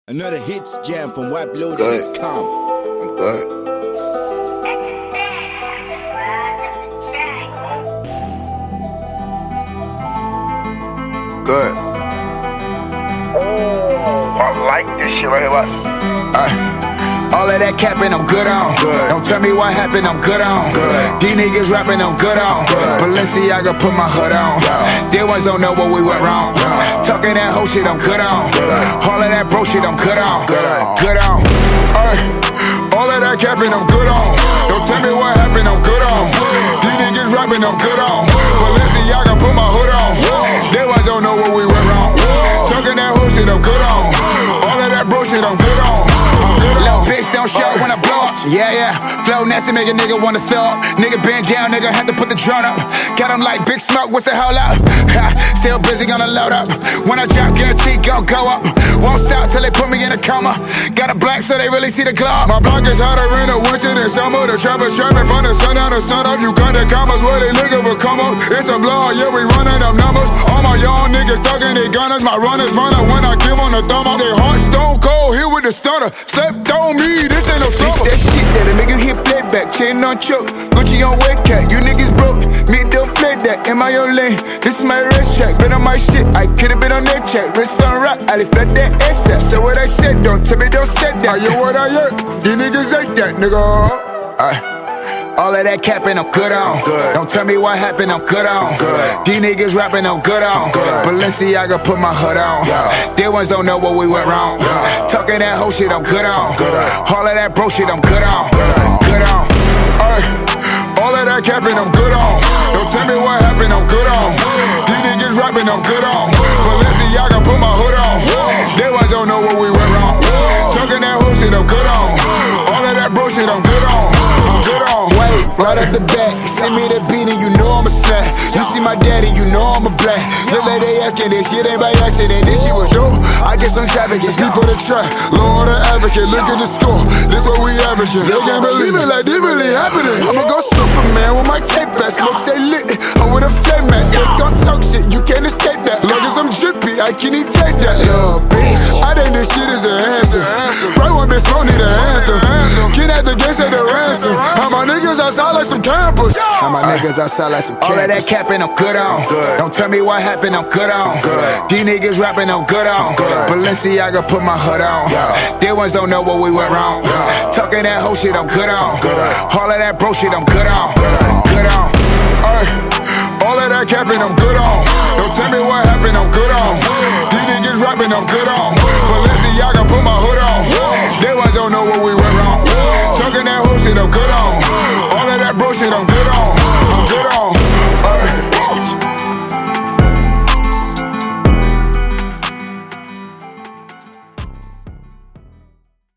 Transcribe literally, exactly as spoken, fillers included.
Another hits jam from Wipe Loaded. Good. It's calm. I'm good. Good. Oh, I like this shit right here. Like, Uh, all of that capping, I'm good on. Good. Don't tell me what happened, I'm good on. Good. These niggas rapping, I'm good on. Good. Balenciaga put my hood on. Yeah. They ones don't know what we went wrong. Yeah. Talking that whole shit, I'm good on. Good. All of that bro shit, I'm good on. Good on. Good on. Uh, all of that capping, I'm good on. Don't tell me what happened, I'm good on. These niggas rapping, I'm good on. Balenciaga put my hood on. They ones don't know what we went wrong. Talking that whole shit, I'm good on. All of that bro shit, I'm good on. I'm good on. Little bitch don't show when I blow up. Yeah, yeah. Flow nasty, make a nigga wanna throw up. Nigga bend down, nigga had to put the drone up. Got him like Big Smoke, what's the hell up? Ha, still busy, gonna load up. When I drop, guarantee gon' go up. Won't stop till they put me in a coma. Got a black so they really see the glow. My block is hotter in the winter than summer. The trappers trapping from the sun down to sun up. You got the commas where they looking for come up. It's a blow, yeah, we running them numbers. All my young niggas thugging they gunners. My runners runner when I give on the thumb up. They heart stone cold, here with the stunner. Slept on me, this ain't no summer. This that shit that'll make you hit playback. Chain on choke, Gucci on wet cat. You niggas broke, me don't play that. In my own lane, this is my race track. Been on my shit, I could've been on that track. Wrist on rock, I lift like that S S. So what I said, don't tell me, don't say that. I hear what I hear, these niggas ain't that, nigga. Aye. All of that capping, I'm good on. Good. Don't tell me what happened, I'm good on. Good. These niggas rapping, I'm good on. Good. Balenciaga put my hood on. Yeah. They ones don't know what we went wrong. Yeah. Talking that whole shit, I'm good on. Good. All of that bro shit, I'm good on. Good. Good on. Ay. All of that capping, I'm good on. Don't tell me what happened, I'm good on. These niggas rapping, I'm good on. Balenciaga put my hood on. They ones don't know what we went wrong. Talking that whole shit, I'm good on. All of that bro shit, I'm good on. I'm good on. Wait, right at the back, send me the beat and you know I'm a slat. You see my daddy, you know I'm a black. Just like they asking, this shit ain't by accident. This shit was dope. I get some traffic, it's me for the track. Lord the advocate, look at the score. This what we averaging. They can't believe it like this really happening. I'ma go Superman with my cape back. Smoke stay lit, I'm with a flame man. If don't talk shit, you can't escape that. Long as I'm drippy, I can evade that. Little bitch, I think this shit is an answer. Right one bitch won't need an anthem. Get at the gates at the ransom. How my niggas outside like some campers. How my niggas outside like some campers. All of that capping, I'm good on. Good. Don't tell me what happened, I'm good on. Good. These niggas rapping, I'm good on. Good. Balenciaga put my hood on. Yeah. They ones don't know what we went wrong. Yeah. Talking that whole shit, I'm good on. Good. All of that bro shit, I'm good on. Good. Good on. Ay. All of that capping, I'm good on. Don't tell me what happened, I'm good on. These niggas rapping, I'm good on. Balenciaga put my hood on. They ones don't know what we went wrong. Talking that whole shit, I'm good on.